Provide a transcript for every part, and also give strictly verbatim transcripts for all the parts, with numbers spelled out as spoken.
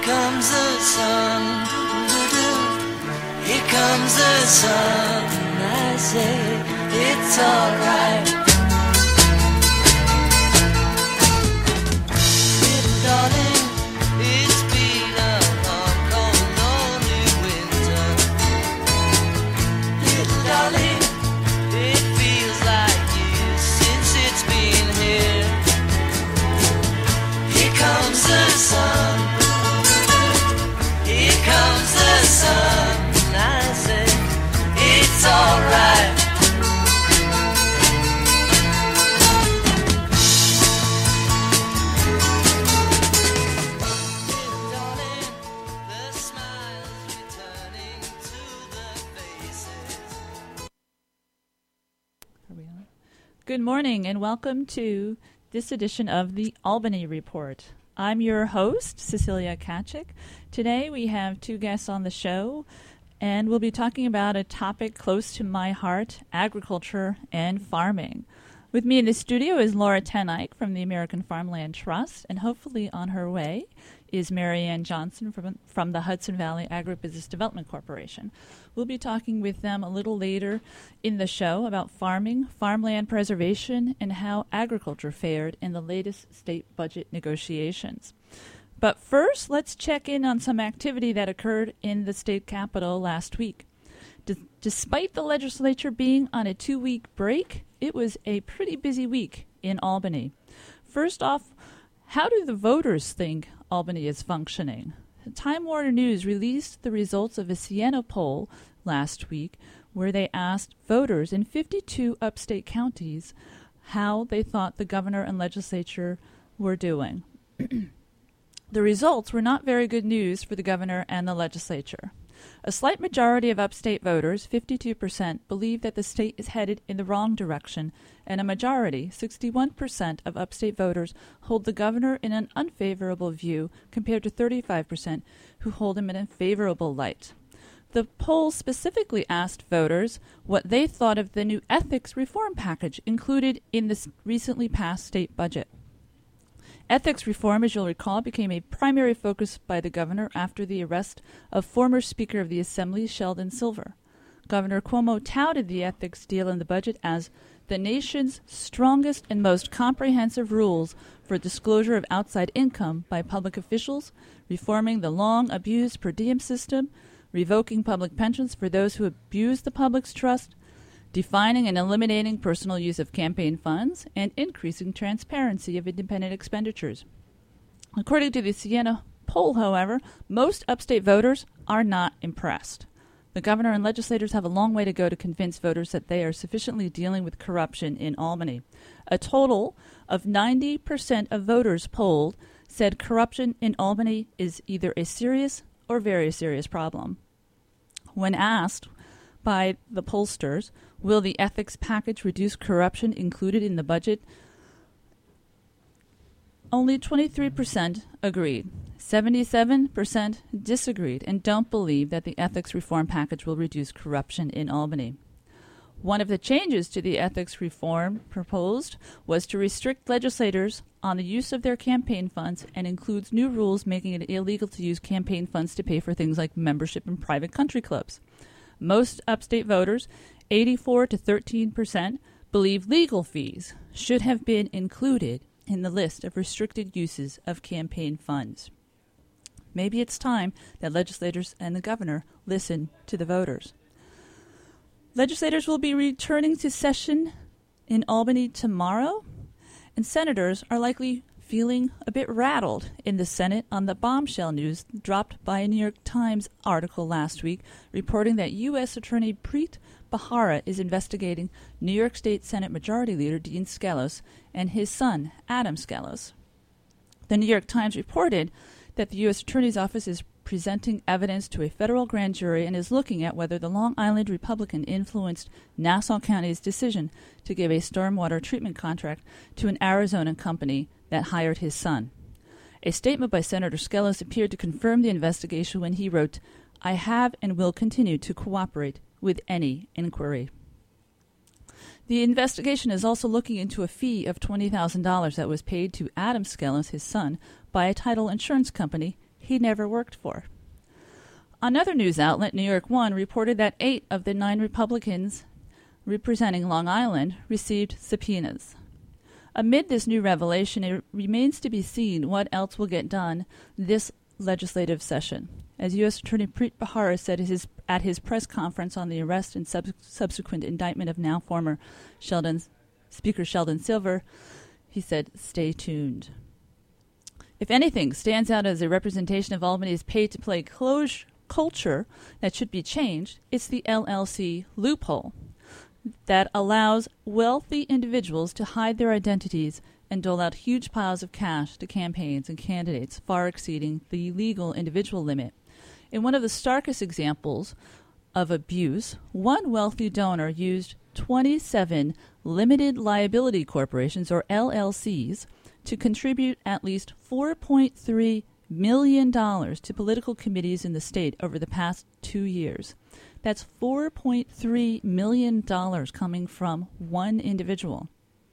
comes the sun, here comes the sun, I say it's alright. Little darling, it's been a long, cold, lonely winter. Little darling, it feels like years since it's been here. Here comes the sun, here comes the sun, I say it's alright. Good morning and welcome to this edition of the Albany Report. I'm your host, Cecilia Kachik. Today we have two guests on the show, and we'll be talking about a topic close to my heart, agriculture and farming. With me in the studio is Laura Tenike from the American Farmland Trust, and hopefully on her way is Marianne Johnson from, from the Hudson Valley Agribusiness Development Corporation. We'll be talking with them a little later in the show about farming, farmland preservation, and how agriculture fared in the latest state budget negotiations. But first, let's check in on some activity that occurred in the state capitol last week. D- despite the legislature being on a two-week break, it was a pretty busy week in Albany. First off, how do the voters think Albany is functioning? Time Warner News released the results of a Siena poll last week where they asked voters in fifty-two upstate counties how they thought the governor and legislature were doing. The results were not very good news for the governor and the legislature. A slight majority of upstate voters, fifty-two percent, believe that the state is headed in the wrong direction, and a majority, sixty-one percent, of upstate voters hold the governor in an unfavorable view compared to thirty-five percent who hold him in a favorable light. The poll specifically asked voters what they thought of the new ethics reform package included in the recently passed state budget. Ethics reform, as you'll recall, became a primary focus by the governor after the arrest of former Speaker of the Assembly, Sheldon Silver. Governor Cuomo touted the ethics deal in the budget as the nation's strongest and most comprehensive rules for disclosure of outside income by public officials, reforming the long-abused per diem system, revoking public pensions for those who abuse the public's trust, defining and eliminating personal use of campaign funds, and increasing transparency of independent expenditures. According to the Siena poll, however, most upstate voters are not impressed. The governor and legislators have a long way to go to convince voters that they are sufficiently dealing with corruption in Albany. A total of ninety percent of voters polled said corruption in Albany is either a serious or very serious problem. When asked by the pollsters, will the ethics package reduce corruption included in the budget? Only twenty-three percent agreed. seventy-seven percent disagreed and don't believe that the ethics reform package will reduce corruption in Albany. One of the changes to the ethics reform proposed was to restrict legislators on the use of their campaign funds and includes new rules making it illegal to use campaign funds to pay for things like membership in private country clubs. Most upstate voters, eighty-four to thirteen percent, believe legal fees should have been included in the list of restricted uses of campaign funds. Maybe it's time that legislators and the governor listen to the voters. Legislators will be returning to session in Albany tomorrow, and senators are likely feeling a bit rattled in the Senate on the bombshell news dropped by a New York Times article last week reporting that U S Attorney Preet Bharara is investigating New York State Senate Majority Leader Dean Skelos and his son, Adam Skelos. The New York Times reported that the U S Attorney's Office is presenting evidence to a federal grand jury and is looking at whether the Long Island Republican influenced Nassau County's decision to give a stormwater treatment contract to an Arizona company that hired his son. A statement by Senator Skelos appeared to confirm the investigation when he wrote, "I have and will continue to cooperate with any inquiry." The investigation is also looking into a fee of twenty thousand dollars that was paid to Adam Skelos, his son, by a title insurance company he never worked for. Another news outlet, New York One, reported that eight of the nine Republicans representing Long Island received subpoenas. Amid this new revelation, it remains to be seen what else will get done this legislative session. As U S Attorney Preet Bharara said at his, at his press conference on the arrest and sub- subsequent indictment of now former Sheldon, Speaker Sheldon Silver, he said, "Stay tuned." If anything stands out as a representation of Albany's pay-to-play closure culture that should be changed, it's the L L C loophole that allows wealthy individuals to hide their identities and dole out huge piles of cash to campaigns and candidates, far exceeding the legal individual limit. In one of the starkest examples of abuse, one wealthy donor used twenty-seven limited liability corporations, or L L Cs, to contribute at least four point three million dollars to political committees in the state over the past two years. That's four point three million dollars coming from one individual.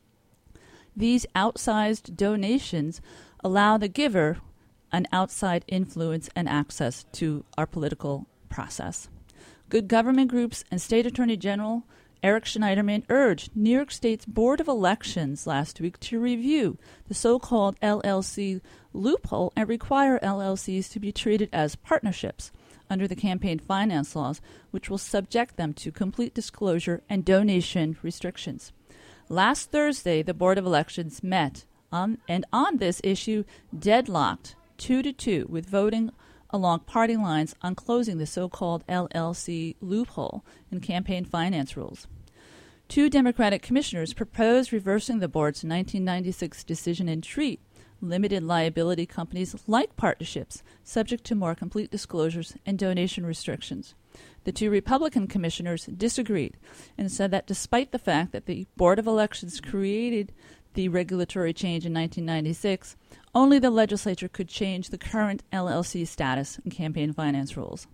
These outsized donations allow the giver an outside influence and access to our political process. Good government groups and State Attorney General Eric Schneiderman urged New York State's Board of Elections last week to review the so-called L L C loophole and require L L Cs to be treated as partnerships under the campaign finance laws, which will subject them to complete disclosure and donation restrictions. Last Thursday, the Board of Elections met on, and on this issue deadlocked two to two with voting along party lines on closing the so-called L L C loophole in campaign finance rules. Two Democratic commissioners proposed reversing the board's nineteen ninety-six decision and treat limited liability companies like partnerships, subject to more complete disclosures and donation restrictions. The two Republican commissioners disagreed and said that despite the fact that the Board of Elections created the regulatory change in nineteen ninety-six, only the legislature could change the current L L C status and campaign finance rules.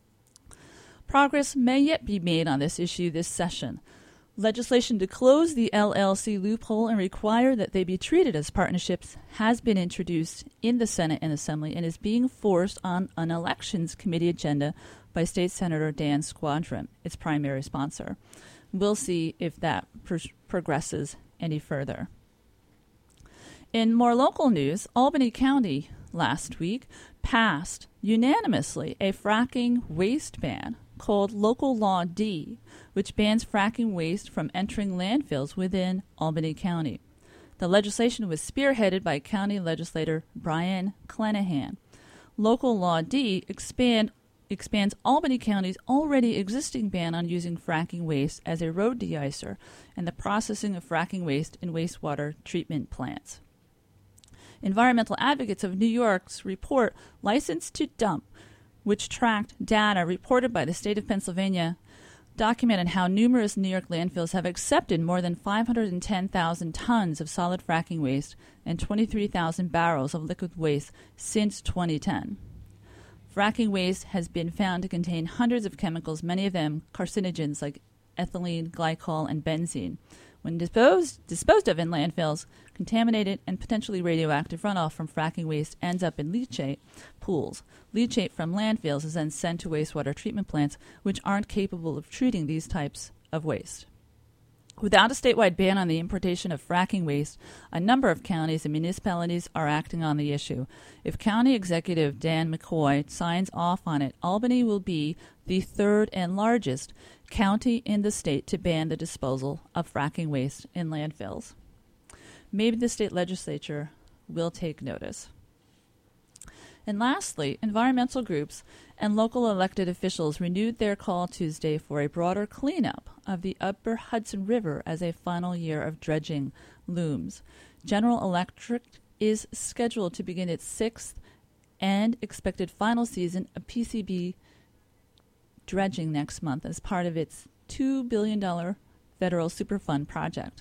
Progress may yet be made on this issue this session. Legislation to close the L L C loophole and require that they be treated as partnerships has been introduced in the Senate and Assembly and is being forced on an Elections Committee agenda by State Senator Dan Squadron, its primary sponsor. We'll see if that pro- progresses any further. In more local news, Albany County last week passed unanimously a fracking waste ban called Local Law D, which bans fracking waste from entering landfills within Albany County. The legislation was spearheaded by County Legislator Brian Clenahan. Local Law D expand, expands Albany County's already existing ban on using fracking waste as a road deicer and the processing of fracking waste in wastewater treatment plants. Environmental advocates of New York's report License to Dump, which tracked data reported by the state of Pennsylvania, documented how numerous New York landfills have accepted more than five hundred ten thousand tons of solid fracking waste and twenty-three thousand barrels of liquid waste since twenty ten. Fracking waste has been found to contain hundreds of chemicals, many of them carcinogens like ethylene, glycol, and benzene. When disposed, disposed of in landfills, contaminated and potentially radioactive runoff from fracking waste ends up in leachate pools. Leachate from landfills is then sent to wastewater treatment plants, which aren't capable of treating these types of waste. Without a statewide ban on the importation of fracking waste, a number of counties and municipalities are acting on the issue. If County Executive Dan McCoy signs off on it, Albany will be the third and largest county in the state to ban the disposal of fracking waste in landfills. Maybe the state legislature will take notice. And lastly, environmental groups and local elected officials renewed their call Tuesday for a broader cleanup of the upper Hudson River as a final year of dredging looms. General Electric is scheduled to begin its sixth and expected final season of P C B dredging next month as part of its two billion dollars federal Superfund project.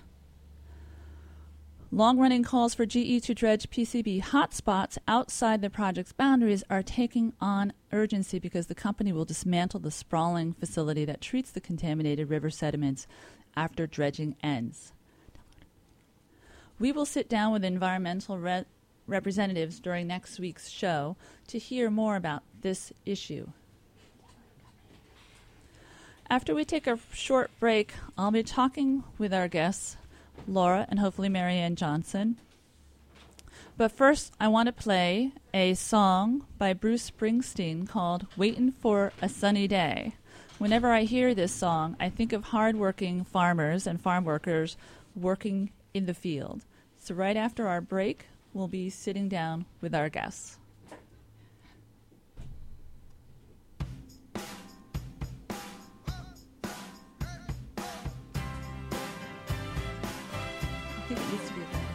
Long-running calls for G E to dredge P C B hotspots outside the project's boundaries are taking on urgency because the company will dismantle the sprawling facility that treats the contaminated river sediments after dredging ends. We will sit down with environmental re- representatives during next week's show to hear more about this issue. After we take a short break, I'll be talking with our guests, Laura and hopefully Marianne Johnson. But first, I want to play a song by Bruce Springsteen called Waitin' for a Sunny Day. Whenever I hear this song, I think of hardworking farmers and farm workers working in the field. So right after our break, we'll be sitting down with our guests. I think it used to be that.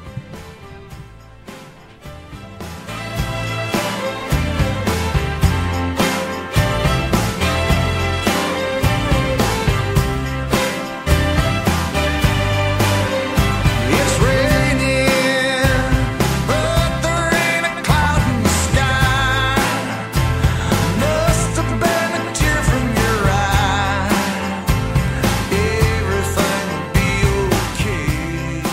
It's raining, but there ain't a cloud in the sky. Must have been a tear from your eye. Everything will be okay.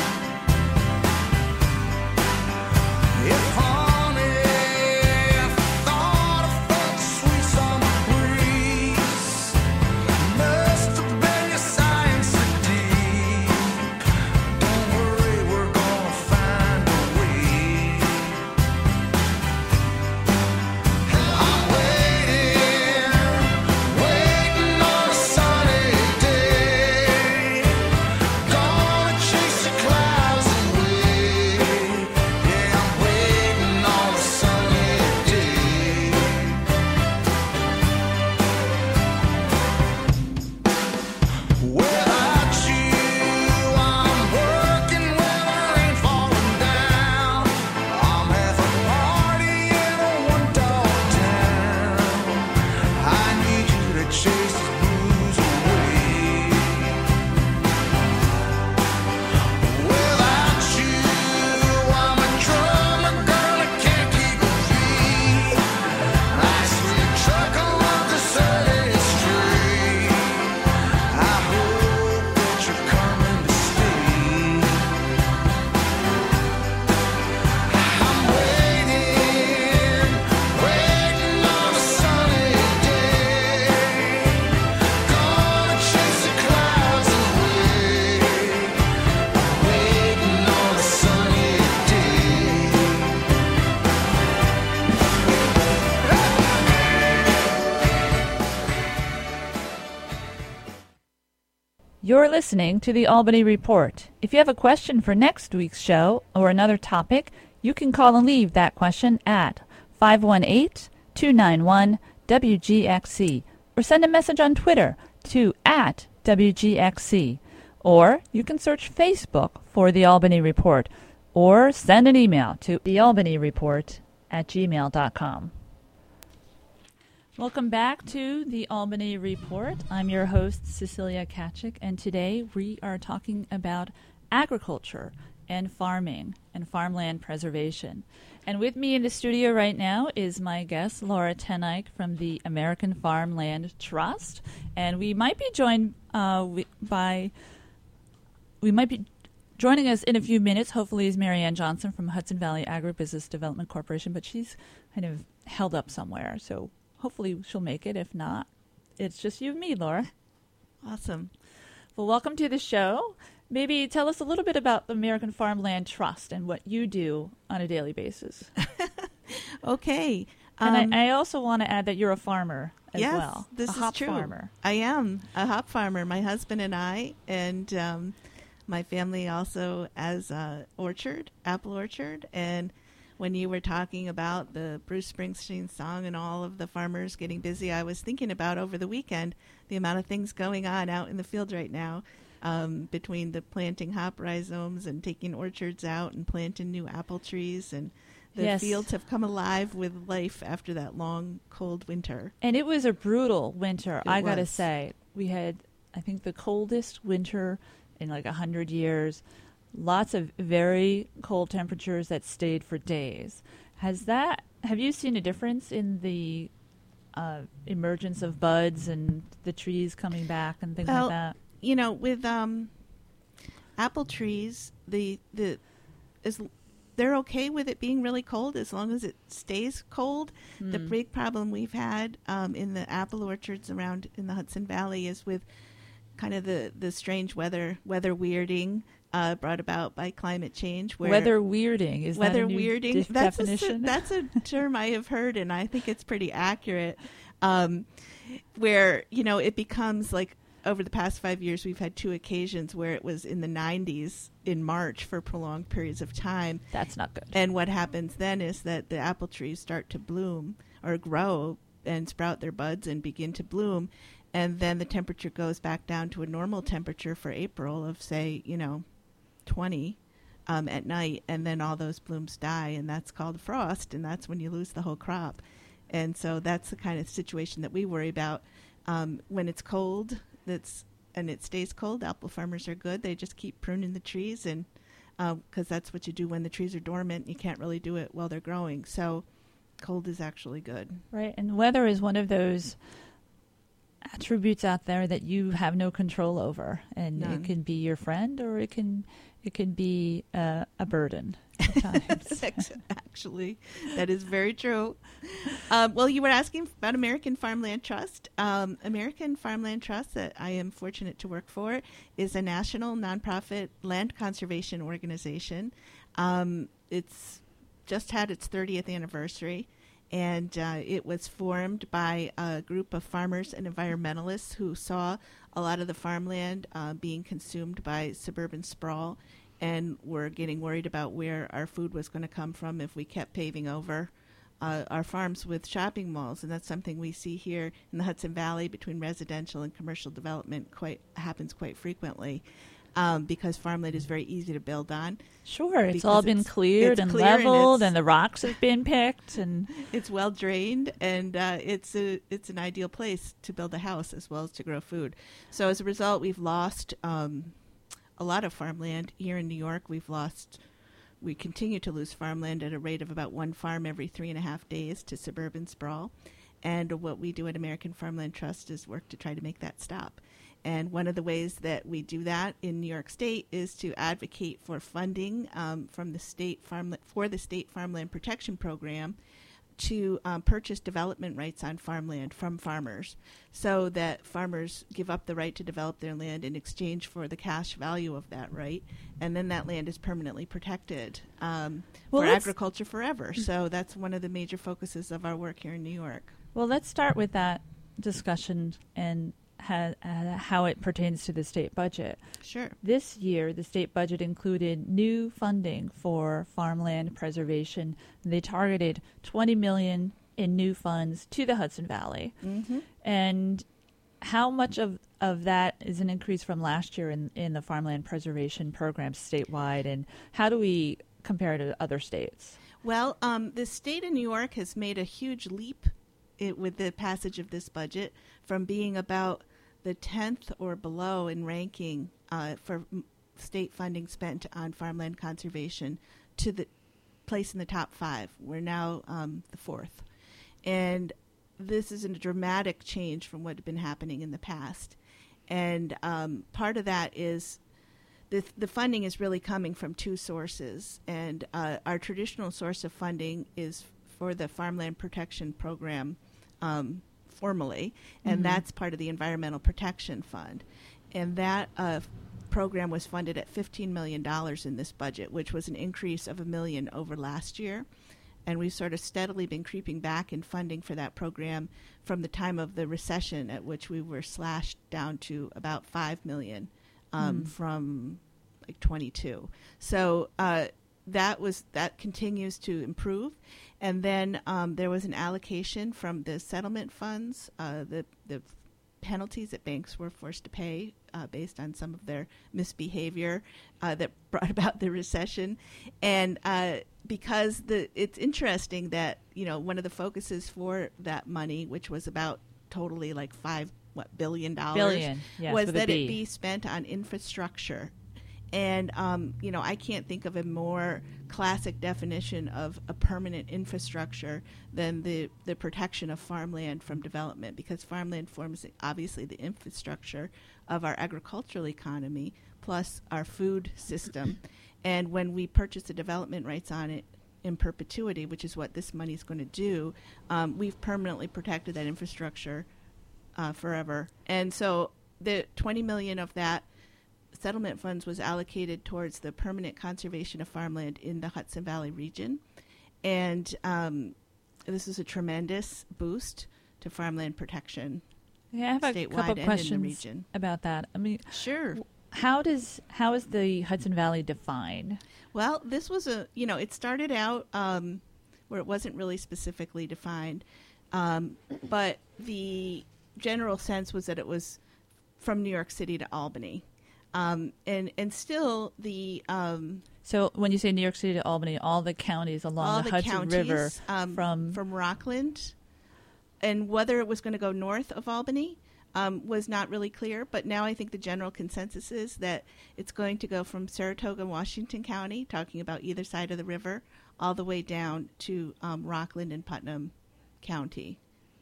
If honey, if thought I felt the sweet summer breeze, must have been your sighing so deep. Don't worry, we're gonna find a way. I'm waiting, waiting on a sunny day. Gonna chase the clouds away. Yeah, I'm waiting on a sunny day. Without you, I'm working when I ain't falling down. I'm having a party in a one-dog town. I need you to chase these blues away. Without you, I'm a drummer girl that can't keep a beat. Nice sweet chuckle of the city street. I hope that you're coming to stay. I'm waiting, waiting on a sunny day. Gonna chase the clouds away. Waiting on a sunny day. You're listening to the Albany Report. If you have a question for next week's show or another topic, you can call and leave that question at five one eight, two nine one, W G X C or send a message on Twitter to at W G X C. Or you can search Facebook for The Albany Report or send an email to thealbanyreport at gmail dot com. Welcome back to the Albany Report. I'm your host, Cecilia Kachik, and today we are talking about agriculture and farming and farmland preservation. And with me in the studio right now is my guest, Laura Tenike from the American Farmland Trust. And we might be joined uh, we, by, we might be joining us in a few minutes, hopefully, is Marianne Johnson from Hudson Valley Agribusiness Development Corporation, but she's kind of held up somewhere, so hopefully she'll make it. If not, it's just you and me, Laura. Awesome. Well, welcome to the show. Maybe tell us a little bit about the American Farmland Trust and what you do on a daily basis. Okay. Um, and I, I also want to add that you're a farmer as yes, well. this a is hop true. farmer. I am a hop farmer. My husband and I, and um, my family also has a orchard, apple orchard. And when you were talking about the Bruce Springsteen song and all of the farmers getting busy, I was thinking about over the weekend the amount of things going on out in the field right now, um, between the planting hop rhizomes and taking orchards out and planting new apple trees. And the Yes. fields have come alive with life after that long, cold winter. And it was a brutal winter, It I got to was. say. We had, I think, the coldest winter in like a hundred years. Lots of very cold temperatures that stayed for days. Has that? Have you seen a difference in the uh, emergence of buds and the trees coming back and things Well, like that? You know, with um, apple trees, the the as they're okay with it being really cold as long as it stays cold. The Hmm. big problem we've had um, in the apple orchards around in the Hudson Valley is with kind of the, the strange weather weather weirding uh, brought about by climate change. Where Weather weirding is weather that a new weirding. def- that's a, definition? that's a term I have heard, and I think it's pretty accurate. Um, where you know it becomes like over the past five years, we've had two occasions where it was in the nineties in March for prolonged periods of time. That's not good. And what happens then is that the apple trees start to bloom or grow and sprout their buds and begin to bloom. And then the temperature goes back down to a normal temperature for April of, say, you know, twenty um, at night. And then all those blooms die. And that's called frost. And that's when you lose the whole crop. And so that's the kind of situation that we worry about. Um, when it's cold, that's and it stays cold, apple farmers are good. They just keep pruning the trees, and because uh, that's what you do when the trees are dormant. You can't really do it while they're growing. So cold is actually good. Right, and weather is one of those attributes out there that you have no control over, and None. it can be your friend or it can it can be uh, a burden at times. Actually, that is very true. Um, well, you were asking about American Farmland Trust. Um, American Farmland Trust, that I am fortunate to work for, is a national nonprofit land conservation organization. Um, it's just had its thirtieth anniversary, and uh, it was formed by a group of farmers and environmentalists who saw a lot of the farmland uh, being consumed by suburban sprawl, and were getting worried about where our food was going to come from if we kept paving over uh, our farms with shopping malls. And that's something we see here in the Hudson Valley between residential and commercial development quite happens quite frequently. Um, because farmland is very easy to build on. Sure, it's Because all been it's- cleared it's and clear and leveled, it's- and the rocks have been picked, and It's well drained, and uh, it's a it's an ideal place to build a house as well as to grow food. So as a result, we've lost um, a lot of farmland here in New York. We've lost, we continue to lose farmland at a rate of about one farm every three and a half days to suburban sprawl. And what we do at American Farmland Trust is work to try to make that stop. And one of the ways that we do that in New York State is to advocate for funding um, from the state farm for the state farmland protection program to um, purchase development rights on farmland from farmers, so that farmers give up the right to develop their land in exchange for the cash value of that right, and then that land is permanently protected um, Well, for let's- agriculture forever. So that's one of the major focuses of our work here in New York. well, let's start with that discussion and ha- uh, how it pertains to the state budget. Sure. This year, the state budget included new funding for farmland preservation. They targeted twenty million dollars in new funds to the Hudson Valley. Mm-hmm. And how much of, of that is an increase from last year in, in the farmland preservation programs statewide, and how do we compare to other states? Well, um, the state of New York has made a huge leap it, with the passage of this budget from being about the tenth or below in ranking uh, for m- state funding spent on farmland conservation to the place in the top five. We're now um, the fourth. And this is a dramatic change from what had been happening in the past. And um, part of that is the, the funding is really coming from two sources. And uh, our traditional source of funding is for the Farmland Protection Program um, formally, and Mhm. that's part of the Environmental Protection Fund. And that uh, program was funded at fifteen million dollars in this budget, which was an increase of a million over last year. And we've sort of steadily been creeping back in funding for that program from the time of the recession, at which we were slashed down to about five million um, Mm. from like twenty-two. So uh, that was that continues to improve. And then um, there was an allocation from the settlement funds, uh, the the penalties that banks were forced to pay uh, based on some of their misbehavior uh, that brought about the recession. And uh, because the it's interesting that, you know, one of the focuses for that money, which was about totally like five what billion dollars, Billion, yes, was with a that B. it be spent on infrastructure. And, um, you know, I can't think of a more classic definition of a permanent infrastructure than the, the protection of farmland from development, because farmland forms obviously the infrastructure of our agricultural economy plus our food system. And when we purchase the development rights on it in perpetuity, which is what this money is going to do, um, we've permanently protected that infrastructure uh, forever. And so the twenty million dollars of that settlement funds was allocated towards the permanent conservation of farmland in the Hudson Valley region. And um, this is a tremendous boost to farmland protection. Yeah, I have a statewide couple and in the questions region. about that. I mean, Sure. how does how is the Hudson Valley defined? Well, this was a, you know, it started out um, where it wasn't really specifically defined, um, but the general sense was that it was from New York City to Albany. Um, and, and still the... Um, So when you say New York City to Albany, all the counties along all the, the Hudson counties River um, from from Rockland, and whether it was going to go north of Albany um, was not really clear. But now I think the general consensus is that it's going to go from Saratoga, Washington County, talking about either side of the river, all the way down to um, Rockland and Putnam County.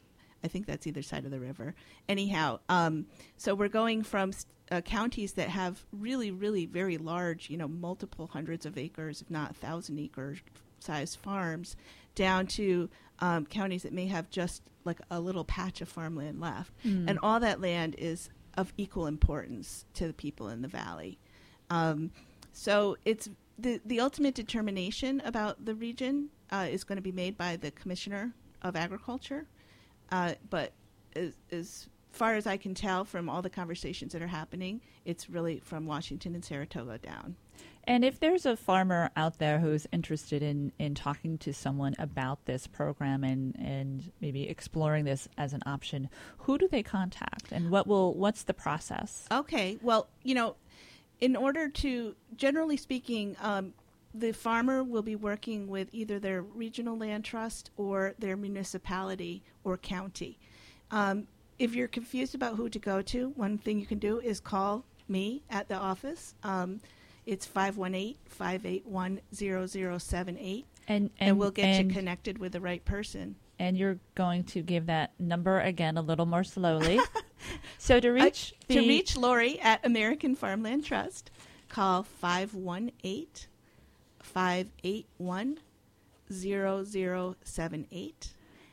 I think that's either side of the river. Anyhow, um, so we're going from uh, counties that have really, really very large, you know, multiple hundreds of acres, if not thousand acre size farms, down to um, counties that may have just like a little patch of farmland left. Mm. And all that land is of equal importance to the people in the valley. Um, so it's the, the ultimate determination about the region uh, is going to be made by the Commissioner of Agriculture. Uh, but as, as far as I can tell from all the conversations that are happening, it's really from Washington and Saratoga down. And if there's a farmer out there who's interested in, in talking to someone about this program and, and maybe exploring this as an option, who do they contact and what will what's the process? Okay, well, you know, in order to, generally speaking, um, the farmer will be working with either their regional land trust or their municipality or county. Um, if you're confused about who to go to, one thing you can do is call me at the office. Um, it's five one eight, five eight one, zero zero seven eight, And and, and we'll get and, you connected with the right person. And you're going to give that number again a little more slowly. So to reach Uh, the, to reach Lori at American Farmland Trust, call five one eight, five eight one, zero zero seven eight,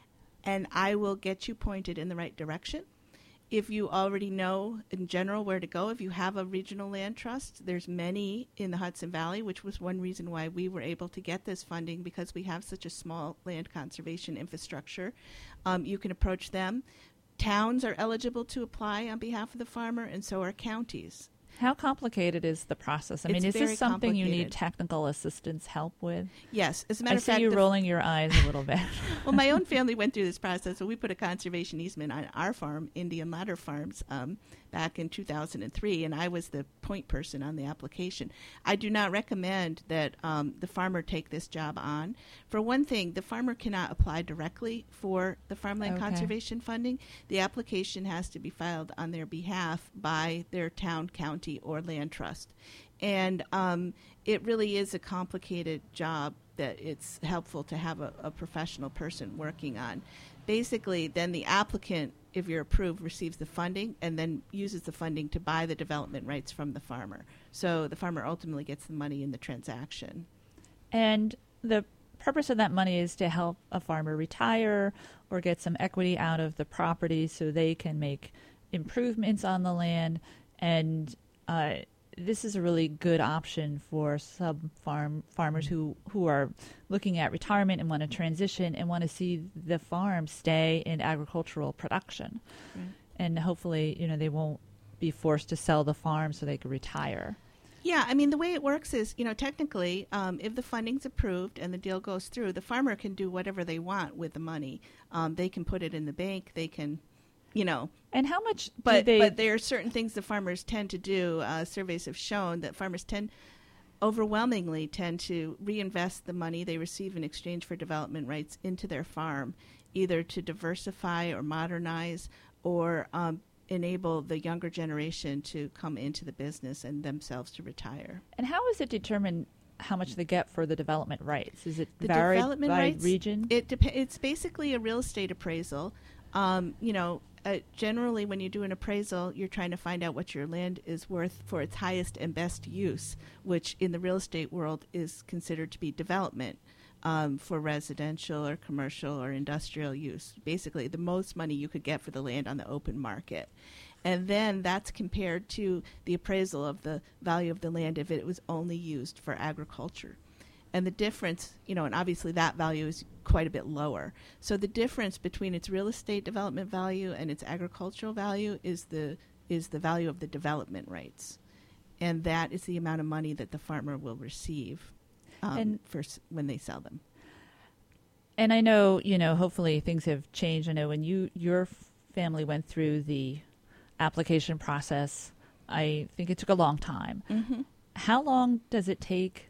and I will get you pointed in the right direction. If you already know in general where to go, if you have a regional land trust, there's many in the Hudson Valley, which was one reason why we were able to get this funding, because we have such a small land conservation infrastructure. Um, you can approach them. Towns are eligible to apply on behalf of the farmer, and so are counties. how complicated is the process? I mean, It's is this very something you need complicated. technical assistance help with? Yes, as a matter I of see fact, you the- rolling your eyes a little bit. well, my own family went through this process. So we put a conservation easement on our farm, Indian Ladder Farms, um, back in two thousand three, and I was the point person on the application. I do not recommend that um, the farmer take this job on. For one thing, the farmer cannot apply directly for the farmland Okay. conservation funding. The application has to be filed on their behalf by their town, county, or land trust. And um, it really is a complicated job that it's helpful to have a, a professional person working on. Basically, then the applicant, if you're approved, receives the funding and then uses the funding to buy the development rights from the farmer. So the farmer ultimately gets the money in the transaction. And the purpose of that money is to help a farmer retire or get some equity out of the property so they can make improvements on the land. And uh, this is a really good option for some farm farmers who, who are looking at retirement and want to transition and want to see the farm stay in agricultural production. Right. And hopefully, you know, they won't be forced to sell the farm so they can retire. Yeah, I mean, the way it works is, you know, technically, um, if the funding's approved and the deal goes through, the farmer can do whatever they want with the money. Um, they can put it in the bank. They can, you know, And how much do but they... but there are certain things the farmers tend to do. Uh, surveys have shown that farmers tend, overwhelmingly, tend to reinvest the money they receive in exchange for development rights into their farm, either to diversify or modernize or um, enable the younger generation to come into the business and themselves to retire. And how is it determined how much they get for the development rights? Is it The varied development by rights, region? It dep- it's basically a real estate appraisal. Um, you know, uh, generally when you do an appraisal, you're trying to find out what your land is worth for its highest and best use, which in the real estate world is considered to be development um, for residential or commercial or industrial use. Basically, the most money you could get for the land on the open market. And then that's compared to the appraisal of the value of the land if it was only used for agriculture. And the difference, you know, and obviously that value is quite a bit lower. So the difference between its real estate development value and its agricultural value is the is the value of the development rights. And that is the amount of money that the farmer will receive um, And- for s- when they sell them. And I know, you know, hopefully things have changed. I know when you your family went through the application process, I think it took a long time. Mm-hmm. How long does it take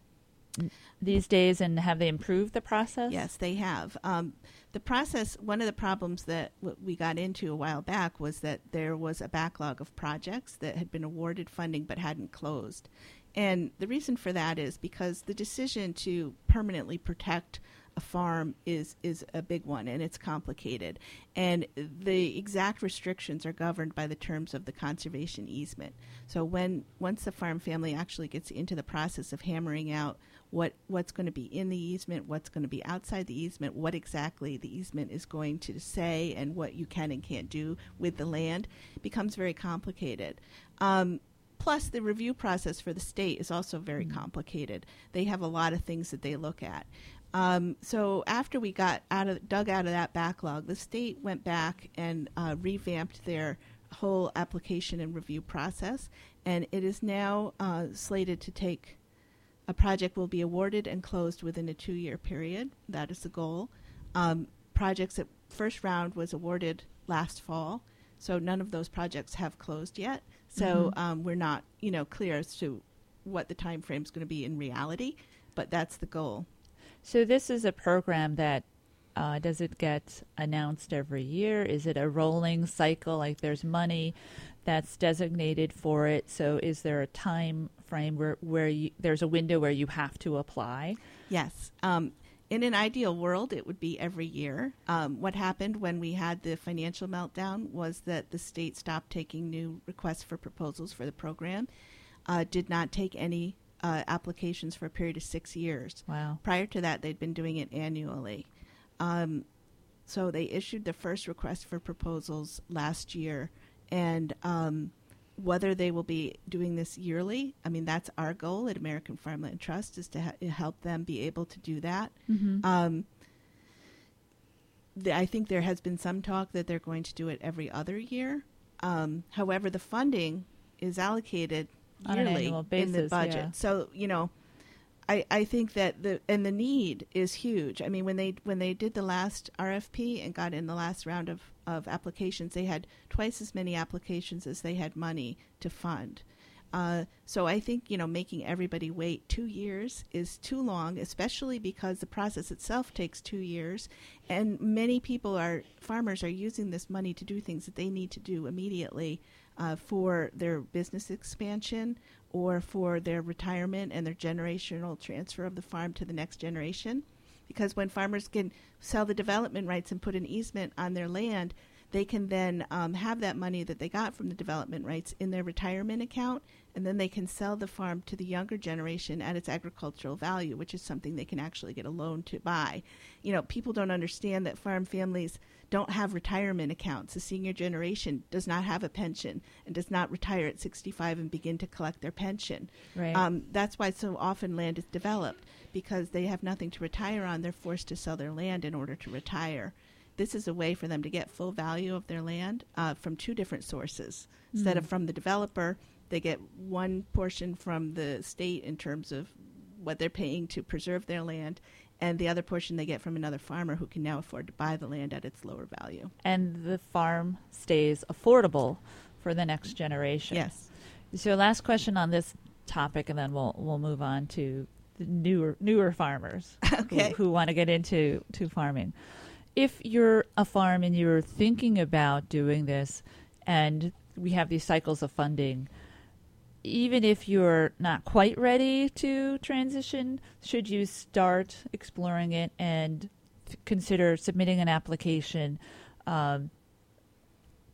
these days, and have they improved the process? Yes, they have. Um, the process, one of the problems that w- we got into a while back was that there was a backlog of projects that had been awarded funding but hadn't closed. And the reason for that is because the decision to permanently protect a farm is is a big one, and it's complicated. And the exact restrictions are governed by the terms of the conservation easement. So when once the farm family actually gets into the process of hammering out what what's going to be in the easement, what's going to be outside the easement, what exactly the easement is going to say, and what you can and can't do with the land, it becomes very complicated. Um, Plus, the review process for the state is also very Mm-hmm. complicated. They have a lot of things that they look at. Um, so after we got out of dug out of that backlog, the state went back and uh, revamped their whole application and review process, and it is now uh, slated to take. A project will be awarded and closed within a two-year period. That is the goal. Um, projects that first round was awarded last fall, so none of those projects have closed yet. So Mhm. um, we're not, you know, clear as to what the time frame is going to be in reality, but that's the goal. So this is a program that, uh, does it get announced every year? Is it a rolling cycle? Like there's money that's designated for it. So is there a time frame where, where you, there's a window where you have to apply? Yes. Um, in an ideal world, it would be every year. Um, what happened when we had the financial meltdown was that the state stopped taking new requests for proposals for the program, uh, did not take any uh, applications for a period of six years. Wow. Prior to that, they'd been doing it annually. Um, so they issued the first request for proposals last year, and um, whether they will be doing this yearly, I mean, that's our goal at American Farmland Trust, is to ha- help them be able to do that. Mm-hmm. Um, the, I think there has been some talk that they're going to do it every other year. Um, however, the funding is allocated On an yearly annual in the basis, budget. yeah. So, you know, I, I think that the and the need is huge. I mean, when they when they did the last R F P and got in the last round of, of applications, they had twice as many applications as they had money to fund. Uh, so I think, you know, making everybody wait two years is too long, especially because the process itself takes two years. And many people are, farmers are using this money to do things that they need to do immediately uh, for their business expansion or for their retirement and their generational transfer of the farm to the next generation. Because when farmers can sell the development rights and put an easement on their land, they can then um, have that money that they got from the development rights in their retirement account, and then they can sell the farm to the younger generation at its agricultural value, which is something they can actually get a loan to buy. You know, people don't understand that farm families don't have retirement accounts. The senior generation does not have a pension and does not retire at sixty-five and begin to collect their pension. Right. Um, that's why so often land is developed, because they have nothing to retire on. They're forced to sell their land in order to retire. This is a way for them to get full value of their land uh, from two different sources. Instead of from the developer, they get one portion from the state in terms of what they're paying to preserve their land, and the other portion they get from another farmer who can now afford to buy the land at its lower value. And the farm stays affordable for the next generation. Yes. So last question on this topic, and then we'll we'll move on to the newer newer farmers Okay. who, who want to get into to farming. If you're a farm and you're thinking about doing this, and we have these cycles of funding, even if you're not quite ready to transition, should you start exploring it and f- consider submitting an application um,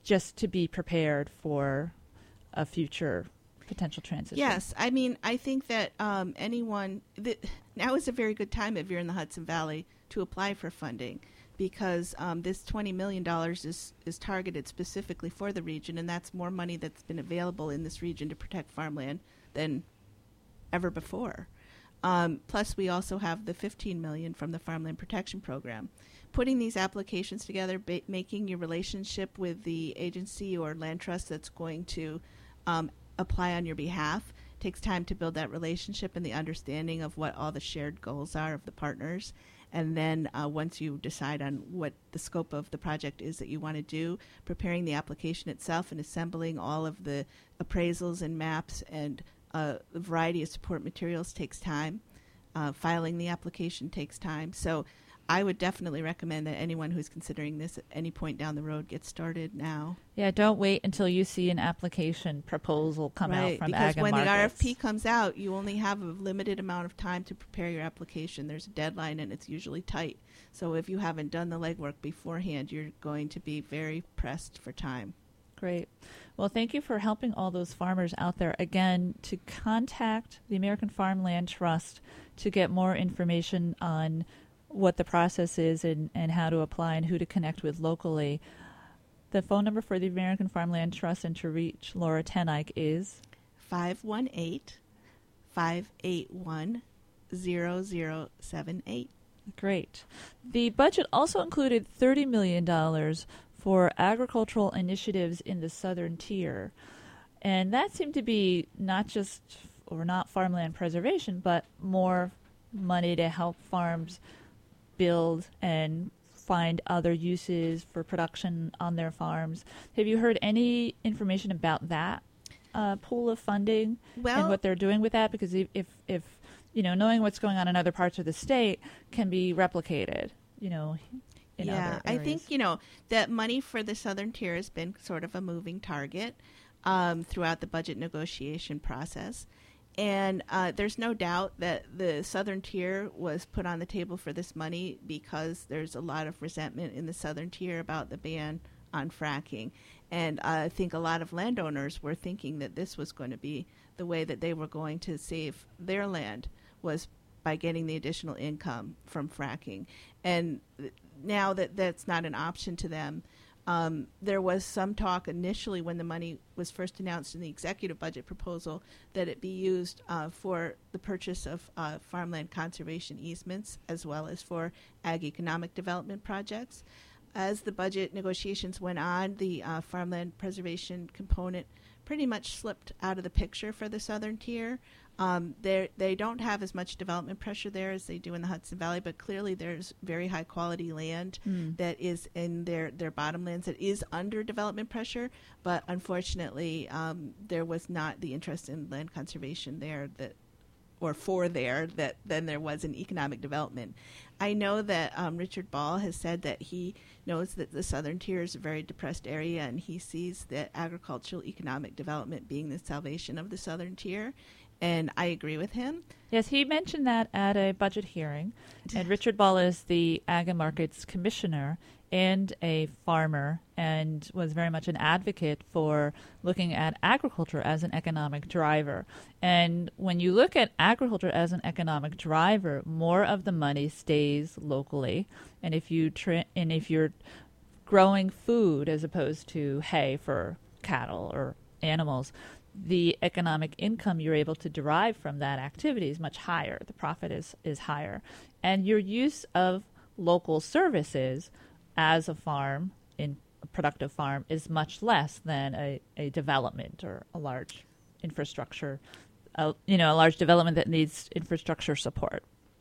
just to be prepared for a future potential transition. Yes, I mean, I think that um, anyone that now is a very good time if you're in the Hudson Valley to apply for funding, because um, this twenty million dollars is is targeted specifically for the region, and that's more money that's been available in this region to protect farmland than ever before. Um, plus, we also have the fifteen million dollars from the Farmland Protection Program. Putting these applications together, ba- making your relationship with the agency or land trust that's going to um, apply on your behalf takes time to build that relationship and the understanding of what all the shared goals are of the partners. And then uh, once you decide on what the scope of the project is that you want to do, preparing the application itself and assembling all of the appraisals and maps and uh, a variety of support materials takes time. Uh, filing the application takes time. So I would definitely recommend that anyone who's considering this at any point down the road get started now. Yeah, don't wait until you see an application proposal come out Right, from because Ag and when Markets. the R F P comes out, you only have a limited amount of time to prepare your application. There's a deadline, and it's usually tight. So if you haven't done the legwork beforehand, you're going to be very pressed for time. Great. Well, thank you for helping all those farmers out there. Again, to contact the American Farmland Trust to get more information on what the process is and, and how to apply and who to connect with locally. The phone number for the American Farmland Trust and to reach Laura Tenike is five one eight, five eight one, zero zero seven eight. great. The budget also included thirty million dollars for agricultural initiatives in the southern tier. And that seemed to be not just, or not farmland preservation, but more money to help farms build and find other uses for production on their farms. Have you heard any information about that uh, pool of funding Well- and what they're doing with that? Because if, if, if, you know, knowing what's going on in other parts of the state can be replicated, you know, in yeah, other I areas. think, you know, that money for the southern tier has been sort of a moving target um, throughout the budget negotiation process. And uh, there's no doubt that the southern tier was put on the table for this money because there's a lot of resentment in the southern tier about the ban on fracking. And uh, I think a lot of landowners were thinking that this was going to be the way that they were going to save their land, was by getting the additional income from fracking. And th- now that that's not an option to them, Um, there was some talk initially when the money was first announced in the executive budget proposal that it be used uh, for the purchase of uh, farmland conservation easements as well as for ag economic development projects. As the budget negotiations went on, the uh, farmland preservation component pretty much slipped out of the picture for the southern tier. Um, they they don't have as much development pressure there as they do in the Hudson Valley, but clearly there's very high quality land Mm. that is in their, their bottomlands that is under development pressure, but unfortunately um, there was not the interest in land conservation there that or for there that then there was in economic development. I know that um, Richard Ball has said that he knows that the southern tier is a very depressed area, and he sees that agricultural economic development being the salvation of the southern tier. And I agree with him. Yes, he mentioned that at a budget hearing. And Richard Ball is the Ag and Markets Commissioner and a farmer and was very much an advocate for looking at agriculture as an economic driver. And when you look at agriculture as an economic driver, more of the money stays locally. And if you tra- and if you're growing food as opposed to hay for cattle or animals, the economic income you're able to derive from that activity is much higher. The profit is, is higher. And your use of local services as a farm, in a productive farm, is much less than a, a development or a large infrastructure, uh, you know, a large development that needs infrastructure support.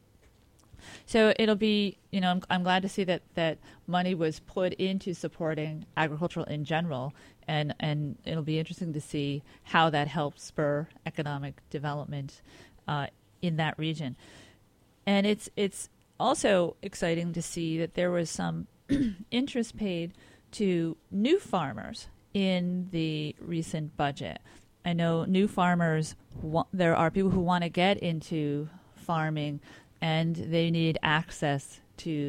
So it'll be, you know, I'm, I'm glad to see that, that money was put into supporting agriculture in general, and, and it'll be interesting to see how that helps spur economic development uh, in that region. And it's it's also exciting to see that there was some interest paid to new farmers in the recent budget. I know new farmers, wa- there are people who want to get into farming, and they need access to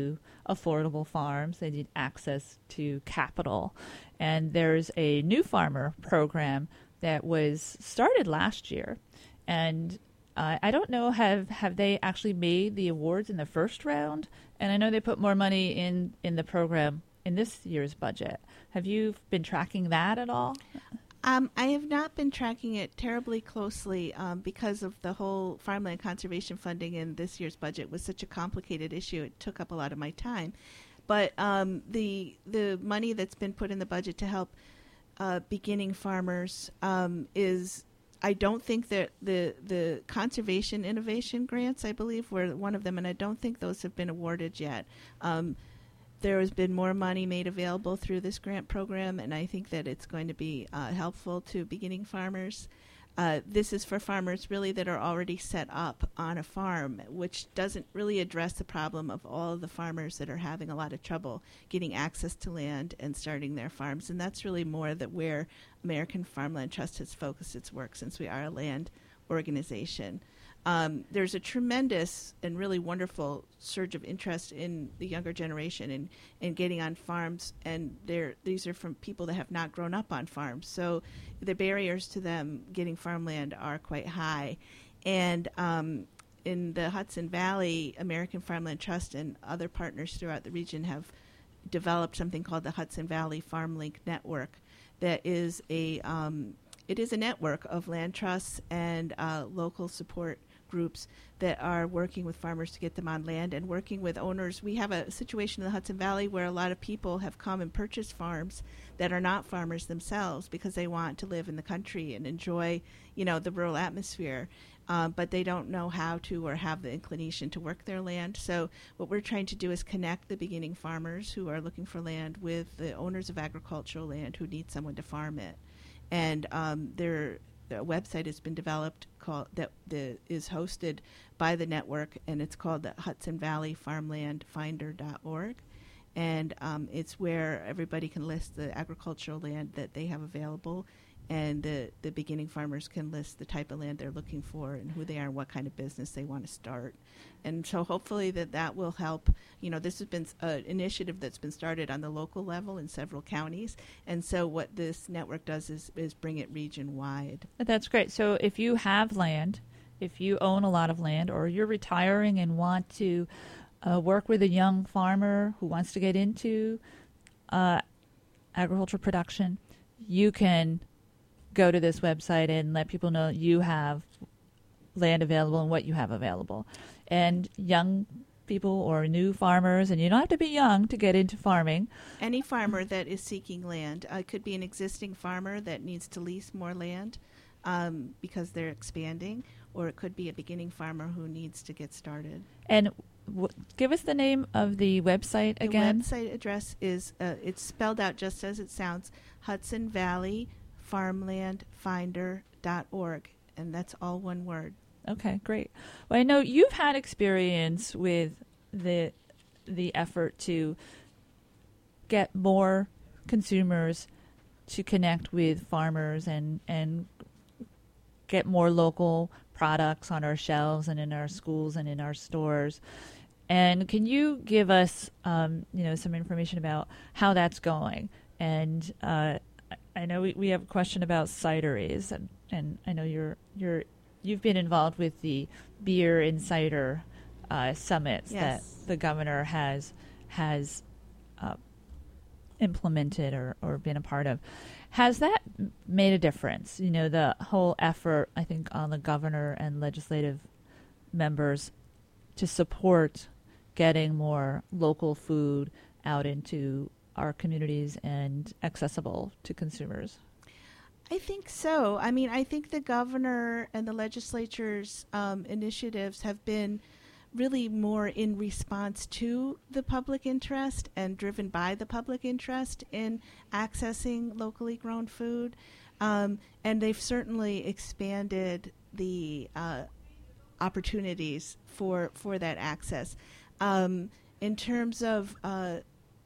affordable farms. They need access to capital. And there's a new farmer program that was started last year. And uh, I don't know, have, have they actually made the awards in the first round? And I know they put more money in, in the program in this year's budget. Have you been tracking that at all? Um, I have not been tracking it terribly closely um, because of the whole farmland conservation funding in this year's budget was such a complicated issue. It took up a lot of my time. But um, the the money that's been put in the budget to help uh, beginning farmers um, is, I don't think that the, the conservation innovation grants, I believe, were one of them, and I don't think those have been awarded yet. Um, There has been more money made available through this grant program, and I think that it's going to be uh, helpful to beginning farmers. Uh, this is for farmers really that are already set up on a farm, which doesn't really address the problem of all of the farmers that are having a lot of trouble getting access to land and starting their farms. And that's really more that where American Farmland Trust has focused its work, since we are a land organization. Um, there's a tremendous and really wonderful surge of interest in the younger generation in, in getting on farms, and they're, these are from people that have not grown up on farms. So the barriers to them getting farmland are quite high. And um, in the Hudson Valley, American Farmland Trust and other partners throughout the region have developed something called the Hudson Valley Farm Link Network. That is a um, it is a network of land trusts and uh, local support groups that are working with farmers to get them on land and working with owners. We have a situation in the Hudson Valley where a lot of people have come and purchased farms that are not farmers themselves because they want to live in the country and enjoy, you know, the rural atmosphere, um, but they don't know how to or have the inclination to work their land. So what we're trying to do is connect the beginning farmers who are looking for land with the owners of agricultural land who need someone to farm it. And um, there the website has been developed called that the, is hosted by the network, and it's called the Hudson Valley Farmland Finder dot org. And um, it's where everybody can list the agricultural land that they have available, and the, the beginning farmers can list the type of land they're looking for and who they are and what kind of business they want to start. And so hopefully that that will help. You know, this has been an initiative that's been started on the local level in several counties. And so what this network does is, is bring it region-wide. That's great. So if you have land, if you own a lot of land, or you're retiring and want to uh, work with a young farmer who wants to get into uh, agricultural production, you can go to this website and let people know you have land available and what you have available. And young people or new farmers, and you don't have to be young to get into farming. Any farmer that is seeking land. Uh, could be an existing farmer that needs to lease more land um, because they're expanding, or it could be a beginning farmer who needs to get started. And w- give us the name of the website again. The website address is, uh, it's spelled out just as it sounds, Hudson Valley Farmland Finder dot org, and that's all one word. Okay, great. Well, I know you've had experience with the the effort to get more consumers to connect with farmers and and get more local products on our shelves and in our schools and in our stores. And can you give us, um, you know, some information about how that's going? And uh, I know we, we have a question about cideries, and, and I know you're you're you've been involved with the beer and cider uh, summits Yes. that the governor has has uh, implemented or, or been a part of. Has that m- made a difference? You know, the whole effort, I think, on the governor and legislative members to support getting more local food out into our communities and accessible to consumers. I think so. I mean, I think the governor and the legislature's um, initiatives have been really more in response to the public interest and driven by the public interest in accessing locally grown food. Um, and they've certainly expanded the uh, opportunities for, for that access. Um, in terms of... Uh,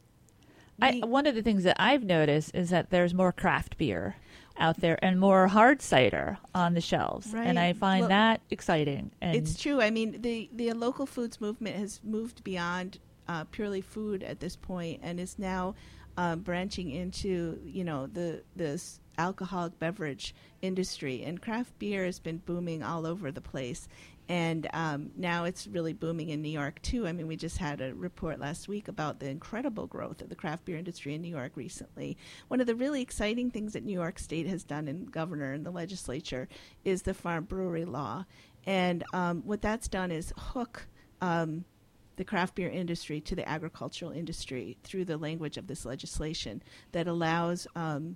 I, we- one of the things that I've noticed is that there's more craft beer out there and more hard cider on the shelves. Right. And I find Well, that exciting. And It's true. I mean, the, the local foods movement has moved beyond uh, purely food at this point, and is now um, branching into, you know, the this alcoholic beverage industry. And craft beer has been booming all over the place. And um, now it's really booming in New York, too. I mean, we just had a report last week about the incredible growth of the craft beer industry in New York recently. One of the really exciting things that New York State has done, in governor and the legislature, is the farm brewery law. And um, what that's done is hook um, the craft beer industry to the agricultural industry through the language of this legislation that allows um,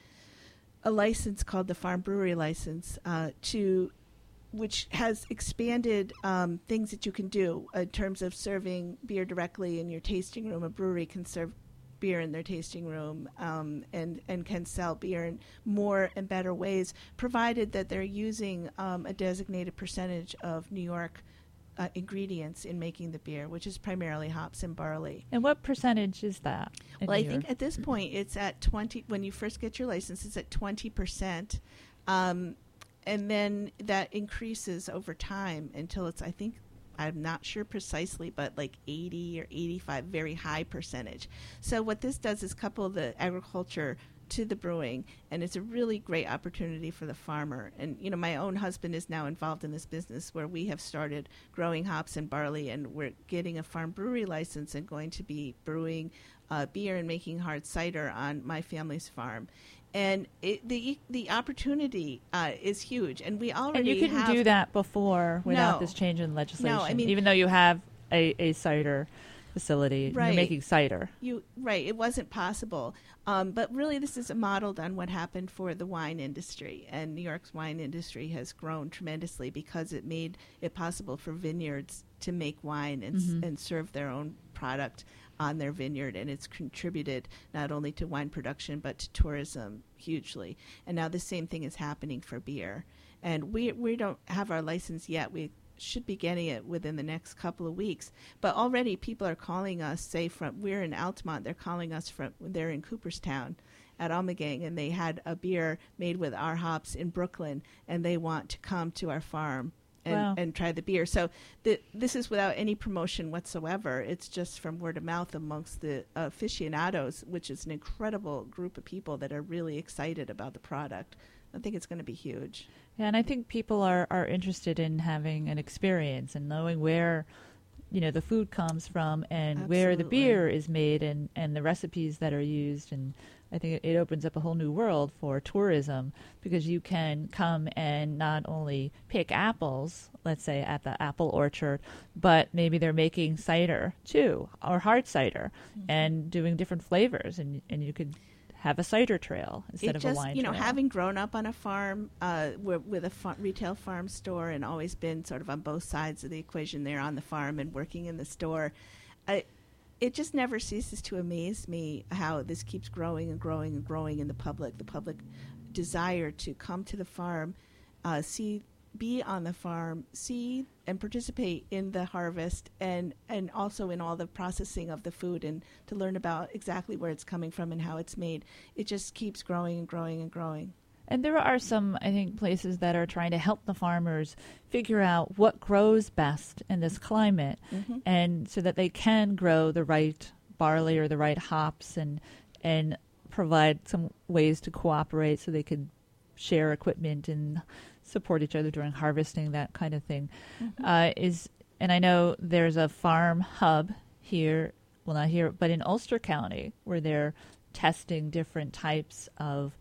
a license called the Farm Brewery License uh, to which has expanded um, things that you can do in terms of serving beer directly in your tasting room. A brewery can serve beer in their tasting room um, and, and can sell beer in more and better ways, provided that they're using um, a designated percentage of New York uh, ingredients in making the beer, which is primarily hops and barley. And what percentage is that? in Well, I New think York? at this point it's at twenty. When you first get your license, it's at twenty percent. Um, And then that increases over time until it's, I think, I'm not sure precisely, but like eighty or eighty-five, very high percentage. So what this does is couple the agriculture to the brewing, and it's a really great opportunity for the farmer. And, you know, my own husband is now involved in this business where we have started growing hops and barley, and we're getting a farm brewery license and going to be brewing uh, beer and making hard cider on my family's farm. And it, the the opportunity uh, is huge, and we already And you couldn't have do that before without No. this change in legislation. No, I mean- even though you have a, a cider facility, Right. you're making cider. You right, it wasn't possible. Um, but really, this is modeled on what happened for the wine industry, and New York's wine industry has grown tremendously because it made it possible for vineyards to make wine and s Mhm. and serve their own product on their vineyard, and it's contributed not only to wine production but to tourism hugely. And now the same thing is happening for beer. And we we don't have our license yet. We should be getting it within the next couple of weeks. But already people are calling us, say from, we're in Altamont, they're calling us from, they're in Cooperstown at Almagang, and they had a beer made with our hops in Brooklyn, and they want to come to our farm and, Wow. and try the beer. So the, this is without any promotion whatsoever. It's just from word of mouth amongst the aficionados, which is an incredible group of people that are really excited about the product. I think it's going to be huge. Yeah, and I think people are, are interested in having an experience and knowing where, you know, the food comes from and where the Absolutely. beer is made and, and the recipes that are used. And I think it, it opens up a whole new world for tourism because you can come and not only pick apples, let's say at the apple orchard, but maybe they're making cider too, or hard cider, Mm-hmm. and doing different flavors. And, and you could have a cider trail instead it of just, a wine you know, trail. having grown up on a farm uh, wi- with a fa- retail farm store and always been sort of on both sides of the equation there on the farm and working in the store, I, it just never ceases to amaze me how this keeps growing and growing and growing in the public, the public desire to come to the farm, uh, see, be on the farm, see and participate in the harvest and, and also in all the processing of the food and to learn about exactly where it's coming from and how it's made. It just keeps growing and growing and growing. And there are some, I think, places that are trying to help the farmers figure out what grows best in this climate, Mhm. and so that they can grow the right barley or the right hops, and and provide some ways to cooperate so they could share equipment and support each other during harvesting, that kind of thing. Mhm. Uh, is and I know there's a farm hub here, well not here, but in Ulster County, where they're testing different types of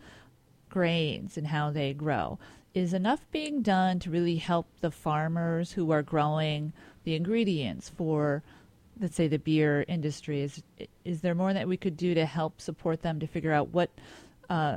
grains and how they grow. Is enough being done to really help the farmers who are growing the ingredients for, let's say, the beer industry? Is is there more that we could do to help support them to figure out what uh,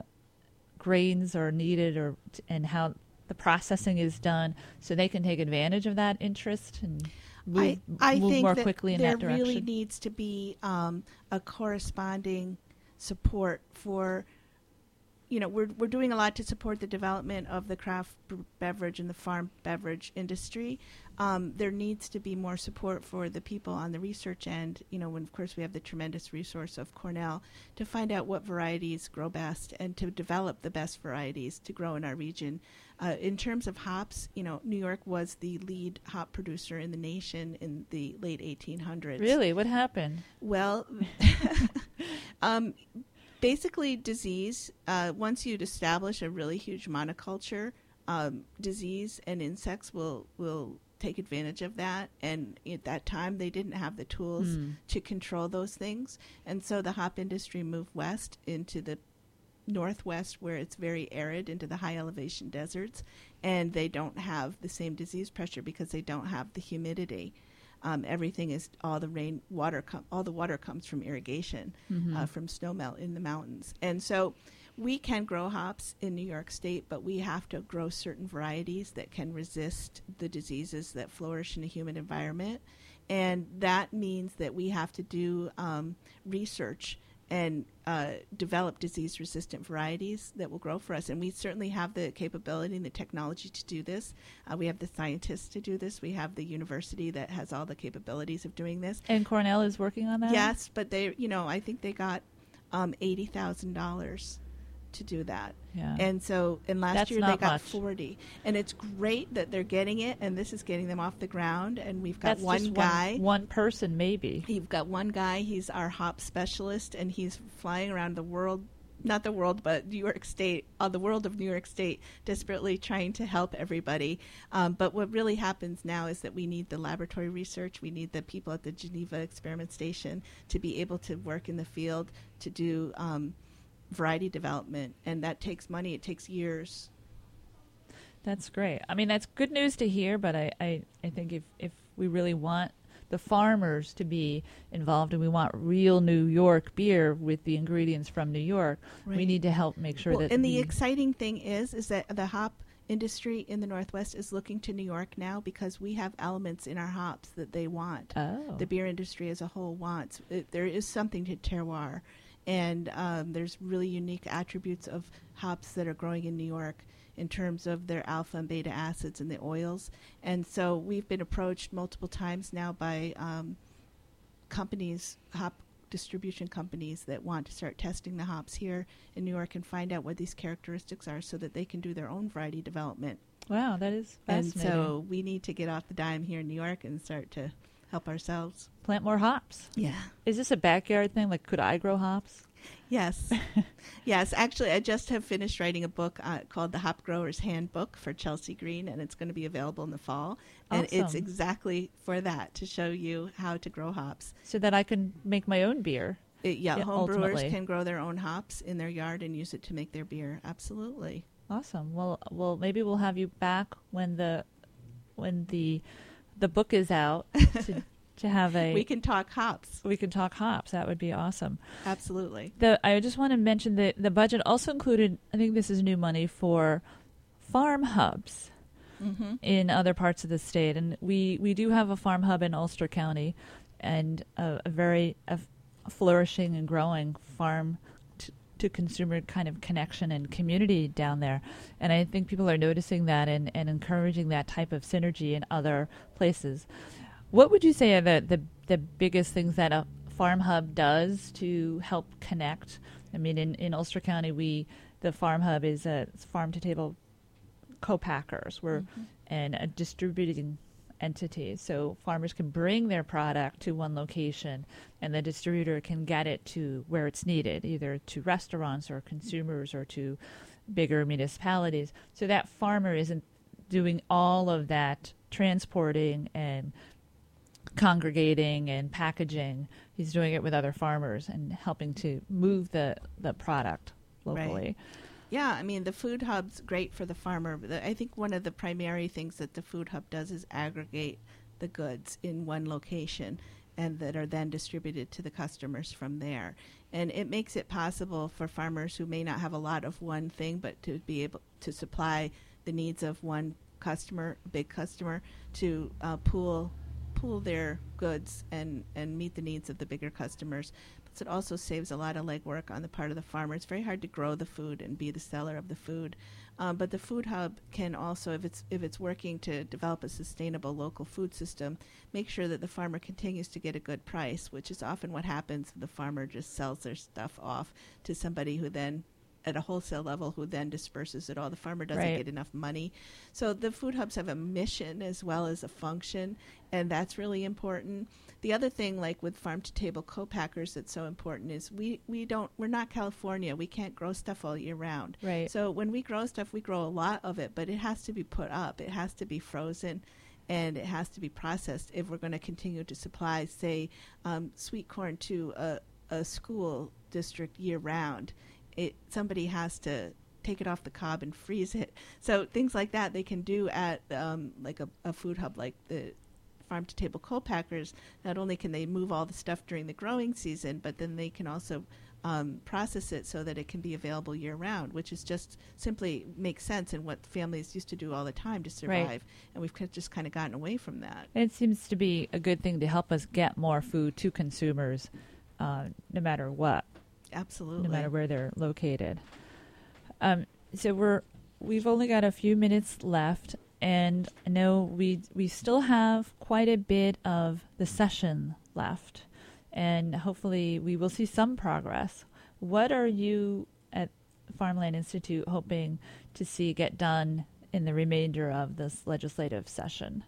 grains are needed, or and how the processing is done, so they can take advantage of that interest and move, I, I move think more that quickly in there that direction? really needs to be um, a corresponding support for you know, we're we're doing a lot to support the development of the craft b- beverage and the farm beverage industry. Um, there needs to be more support for the people on the research end. You know, when of course we have the tremendous resource of Cornell to find out what varieties grow best and to develop the best varieties to grow in our region. Uh, in terms of hops, you know, New York was the lead hop producer in the nation in the late eighteen hundreds. Really? What happened? Well, um, basically disease. Uh, once you'd establish a really huge monoculture, um, disease and insects will will take advantage of that. And at that time, they didn't have the tools Hmm. to control those things. And so the hop industry moved west into the northwest, where it's very arid, into the high elevation deserts, and they don't have the same disease pressure because they don't have the humidity. Um, everything is all the rain water com- all the water comes from irrigation, Mhm. uh, from snowmelt in the mountains. And so we can grow hops in New York State, but we have to grow certain varieties that can resist the diseases that flourish in a humid environment. And that means that we have to do um, research and uh, develop disease-resistant varieties that will grow for us. And we certainly have the capability and the technology to do this. Uh, we have the scientists to do this. We have the university that has all the capabilities of doing this. And Cornell is working on that? Yes, but they, you know, I think they got um, eighty thousand dollars to do that. Yeah. And so, and last That's year they not got much. forty. And it's great that they're getting it, and this is getting them off the ground. And we've got That's one just guy. One, one person, maybe. You've got one guy, he's our hop specialist, and he's flying around the world, not the world, but New York State, uh, the world of New York State, desperately trying to help everybody. Um, but what really happens now is that we need the laboratory research, we need the people at the Geneva Experiment Station to be able to work in the field to do um, variety development, and that takes money, it takes years. That's great. I mean, that's good news to hear, but I, I, I think if, if we really want the farmers to be involved and we want real New York beer with the ingredients from New York, we Right. need to help make sure Well, that and the we- exciting thing is, is that the hop industry in the Northwest is looking to New York now because we have elements in our hops that they want. Oh. The beer industry as a whole wants. It, there is something to terroir, and um, there's really unique attributes of hops that are growing in New York in terms of their alpha and beta acids and the oils. And so we've been approached multiple times now by um, companies, hop distribution companies, that want to start testing the hops here in New York and find out what these characteristics are so that they can do their own variety development. Wow, that is And fascinating. so we need to get off the dime here in New York and start to help ourselves. Plant more hops. Yeah. Is this a backyard thing? Like, could I grow hops? Yes. Yes. Actually, I just have finished writing a book uh, called The Hop Grower's Handbook for Chelsea Green, and it's going to be available in the fall. And it's Awesome. exactly for that, to show you how to grow hops. So that I can make my own beer. It, yeah, Yeah, home brewers ultimately. can grow their own hops in their yard and use it to make their beer. Absolutely. Awesome. Well, well, maybe we'll have you back when the when the the book is out to, to have a We can talk hops. we can talk hops. That would be awesome. Absolutely. The I just want to mention that the budget also included, I think this is new money, for farm hubs Mm-hmm. in other parts of the state, and we we do have a farm hub in Ulster County, and a, a very a f- flourishing and growing farm t- to consumer kind of connection and community down there. And I think people are noticing that and, and encouraging that type of synergy in other places. What would you say are the, the, the biggest things that a farm hub does to help connect? I mean, in, in Ulster County, we the farm hub is a farm to table co-packers. We're and a distributing entity, so farmers can bring their product to one location and the distributor can get it to where it's needed, either to restaurants or consumers or to bigger municipalities. So that farmer isn't doing all of that transporting and congregating and packaging. He's doing it with other farmers and helping to move the, the product locally. Right. Yeah, I mean, the food hub's great for the farmer. But the- I think one of the primary things that the food hub does is aggregate the goods in one location and that are then distributed to the customers from there. And it makes it possible for farmers who may not have a lot of one thing, but to be able to supply the needs of one customer, big customer, to uh, pool pool their goods and, and meet the needs of the bigger customers. So it also saves a lot of legwork on the part of the farmer. It's very hard to grow the food and be the seller of the food. Um, but the food hub can also, if it's if it's working to develop a sustainable local food system, make sure that the farmer continues to get a good price, which is often what happens. The farmer just sells their stuff off to somebody who then, at a wholesale level, who then disperses it all. The farmer doesn't Right. get enough money. So the food hubs have a mission as well as a function, and that's really important. The other thing, like with farm-to-table co-packers, that's so important is we, we don't, we're not California. We can't grow stuff all year round. Right. So when we grow stuff, we grow a lot of it, but it has to be put up. It has to be frozen, and it has to be processed if we're going to continue to supply, say, um, sweet corn to a, a school district year-round. It somebody has to take it off the cob and freeze it. So things like that they can do at um, like a, a food hub like the farm-to-table co-packers. Not only can they move all the stuff during the growing season, but then they can also um, process it so that it can be available year-round, which is just simply makes sense in what families used to do all the time to survive. Right. And we've k- just kind of gotten away from that. It seems to be a good thing to help us get more food to consumers, uh, no matter what. Absolutely. No matter where they're located. Um, so we're we've only got a few minutes left, and I know we we still have quite a bit of the session left, and hopefully we will see some progress. What are you at Farmland Institute hoping to see get done in the remainder of this legislative session?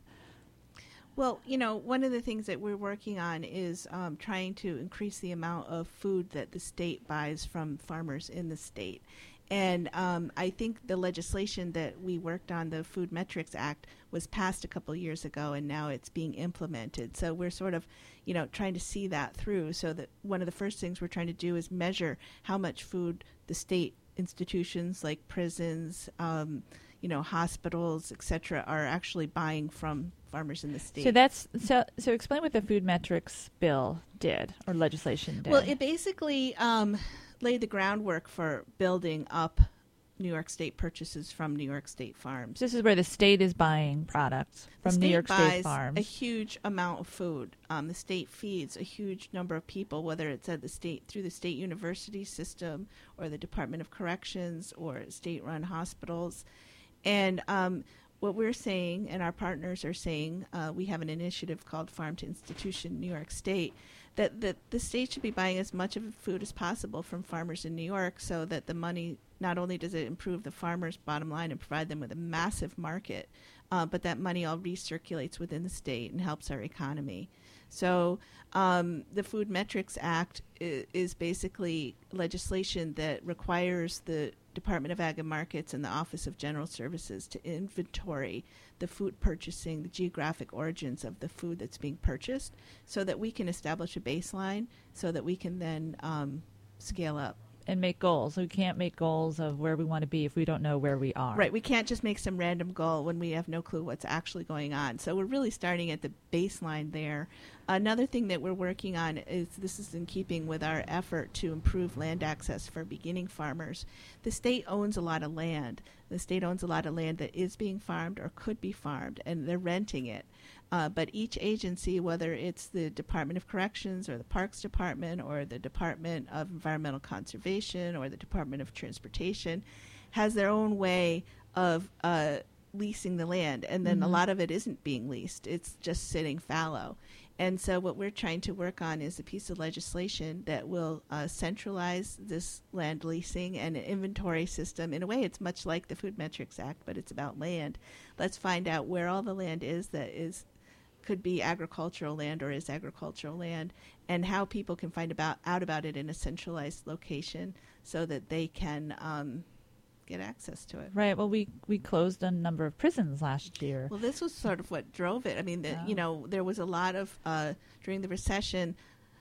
Well, you know, one of the things that we're working on is um, trying to increase the amount of food that the state buys from farmers in the state. And um, I think the legislation that we worked on, the Food Metrics Act, was passed a couple years ago, and now it's being implemented. So we're sort of, you know, trying to see that through, so that one of the first things we're trying to do is measure how much food the state institutions like prisons, um, you know, hospitals, et cetera, are actually buying from farmers in the state. So that's so. So explain what the food metrics bill did or legislation did. Well, it basically um, laid the groundwork for building up New York State purchases from New York State farms. This is where the state is buying products The from New state York buys State farms. a huge amount of food. Um, the state feeds a huge number of people, whether it's at the state through the state university system or the Department of Corrections or state-run hospitals. And um, what we're saying, and our partners are saying, uh, we have an initiative called Farm to Institution New York State, that, that the state should be buying as much of the food as possible from farmers in New York, so that the money, not only does it improve the farmers' bottom line and provide them with a massive market, uh, but that money all recirculates within the state and helps our economy. So um, the Food Metrics Act is, is basically legislation that requires the Department of Ag and Markets and the Office of General Services to inventory the food purchasing, the geographic origins of the food that's being purchased, so that we can establish a baseline, so that we can then um, scale up. and make goals. We can't make goals of where we want to be if we don't know where we are. Right, we can't just make some random goal when we have no clue what's actually going on. So we're really starting at the baseline there. Another thing that we're working on is, this is in keeping with our effort to improve land access for beginning farmers. The state owns a lot of land. The state owns a lot of land that is being farmed or could be farmed, and they're renting it. Uh, but each agency, whether it's the Department of Corrections or the Parks Department or the Department of Environmental Conservation or the Department of Transportation, has their own way of uh, leasing the land. And then Mhm. a lot of it isn't being leased. It's just sitting fallow. And so what we're trying to work on is a piece of legislation that will uh, centralize this land leasing and an inventory system. In a way, it's much like the Food Metrics Act, but it's about land. Let's find out where all the land is that is could be agricultural land or is agricultural land, and how people can find about out about it in a centralized location so that they can um, get access to it. Right. Well, we we closed a number of prisons last year. Well, this was sort of what drove it. I mean, the, Yeah. you know, there was a lot of, uh, during the recession,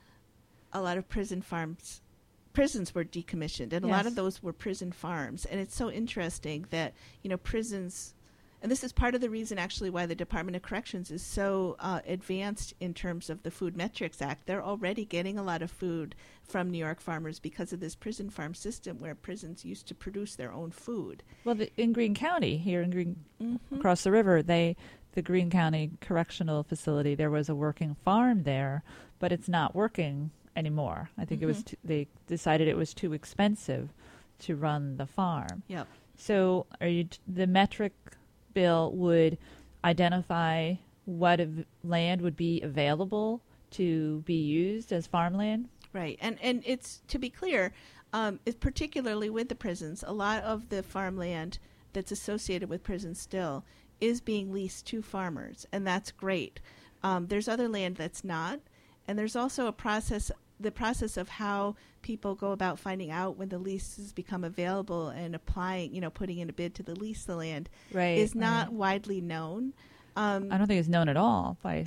a lot of prison farms, prisons were decommissioned, and a lot Yes. of those were prison farms. And it's so interesting that, you know, prisons, and this is part of the reason actually why the Department of Corrections is so uh, advanced in terms of the Food Metrics Act. They're already getting a lot of food from New York farmers because of this prison farm system where prisons used to produce their own food. Well, the, in Greene County, here in Greene, Mm-hmm. across the river, they the Greene County Correctional Facility, there was a working farm there, but it's not working anymore. I think it was too, they decided it was too expensive to run the farm. Yep. So are you t- the metric bill would identify what av- land would be available to be used as farmland? Right, and and it's to be clear, um, it's particularly with the prisons, a lot of the farmland that's associated with prisons still is being leased to farmers, and that's great. Um, there's other land that's not, and there's also a process, the process of how people go about finding out when the leases become available and applying, you know, putting in a bid to the lease the land Right. is not right. widely known. Um, I don't think it's known at all by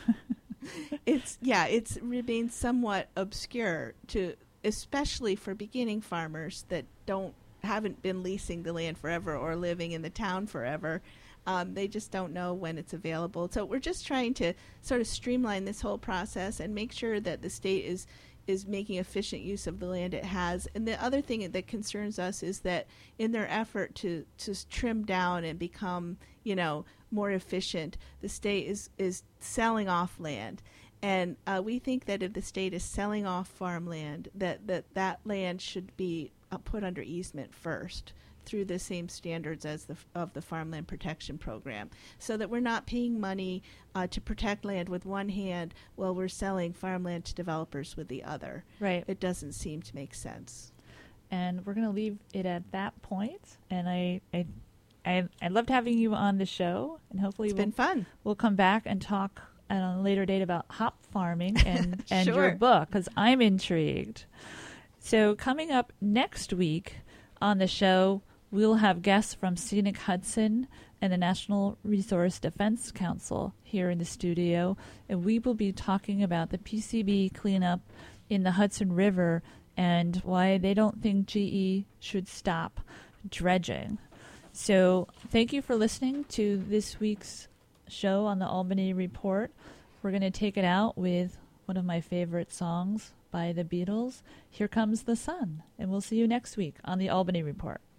it's yeah, it's remains somewhat obscure to, especially for beginning farmers that don't haven't been leasing the land forever or living in the town forever. Um, they just don't know when it's available. So we're just trying to sort of streamline this whole process and make sure that the state is is making efficient use of the land it has. And the other thing that concerns us is that in their effort to, to trim down and become, you know, more efficient, the state is, is selling off land. And uh, we think that if the state is selling off farmland, that that, that land should be uh, put under easement first through the same standards as the of the Farmland Protection Program, so that we're not paying money uh, to protect land with one hand while we're selling farmland to developers with the other. right. It doesn't seem to make sense. And we're going to leave it at that point. And I, I, I, I loved having you on the show, and hopefully It's we'll, been fun. we'll come back and talk at a later date about hop farming and, and your Sure. book, because I'm intrigued. So coming up next week on the show, we'll have guests from Scenic Hudson and the National Resource Defense Council here in the studio, and we will be talking about the P C B cleanup in the Hudson River and why they don't think G E should stop dredging. So thank you for listening to this week's show on the Albany Report. We're going to take it out with one of my favorite songs by the Beatles, Here Comes the Sun. And we'll see you next week on the Albany Report.